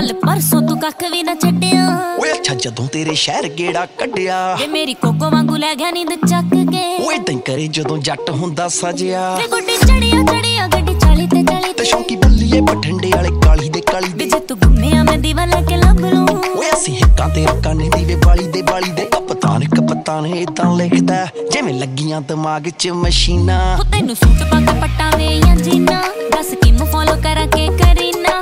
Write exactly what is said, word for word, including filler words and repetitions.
कल परसों तू कख भी ना छड्डिया ओए अच्छा जदों तेरे शहर गेड़ा कड्डिया वे मेरी कोको वांगू लै गया नींद चक के ओए तैं करे जदों जट हुंदा सजिया वे गुड्डी चढ़िया चढ़िया गड्डी चाली ते चाली ते शौकी बल्लीए बठंडे वाले काली दे काली दे जे तू घुम्मिया मैं दीवा लैके लब लूं ओए असीं हिक्कां ते रक्कां ने दीवे बाली दे बाली दे कप्तान कप्तान इदां लिखदा जिवें लगियां दिमाग च मशीनां तैनू सूट पा के पट्टा वे या जीना दस किम फॉलो करा के करीना